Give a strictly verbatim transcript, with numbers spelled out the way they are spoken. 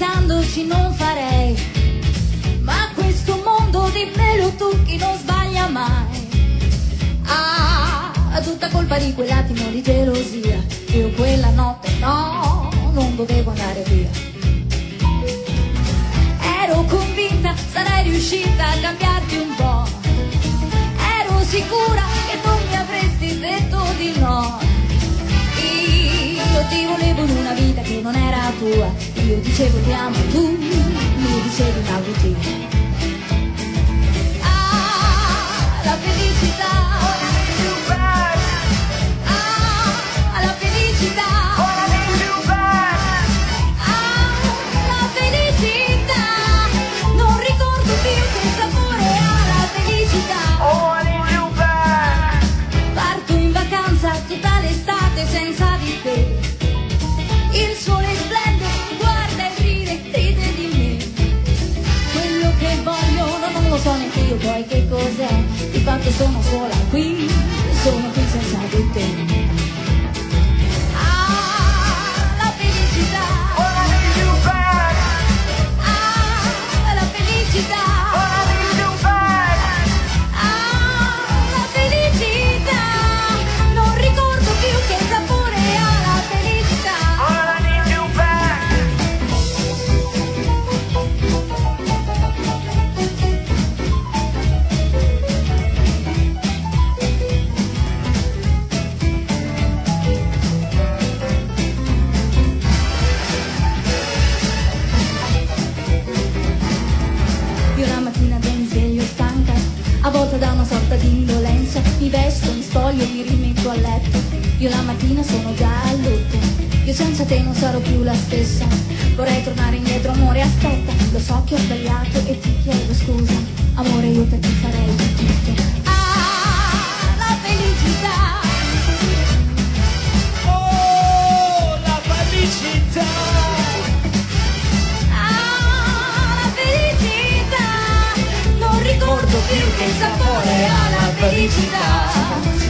pensandoci non farei, ma questo mondo dimmelo tu chi non sbaglia mai. Ah, tutta colpa di quell'attimo di gelosia, io quella notte no, non dovevo andare via. Ero convinta sarei riuscita a cambiarti un po', ero sicura che non mi avresti detto di no. Io ti volevo in una vita che non era tua, io dicevo ti amo, tu mi dicevi una bugia. Ah, la felicità, ah, la felicità, ah, la felicità, non ricordo più che sapore ha la felicità. Parto in vacanza tutta l'estate senza di te, il sole splende, guarda e ride, ride di me. Quello che voglio no, non lo so neanche io poi che cos'è, di fatto sono sola qui, sono qui senza di te. Ah, la felicità, ah, la felicità, ah, la felicità, non ricordo più che sapore ha la felicità. Io la mattina mi sveglio stanca, avvolta da una sorta di indolenza, mi vesto, mi spoglio, mi rimetto a letto. Io la mattina sono già a lutto, io senza te non sarò più la stessa. Vorrei tornare indietro, amore, aspetta, lo so che ho sbagliato e ti chiedo scusa. Amore, io per te farei di tutto. Ah, la felicità, Oh, la felicità. ah, la felicità, non ricordo più che sapore ha la felicità.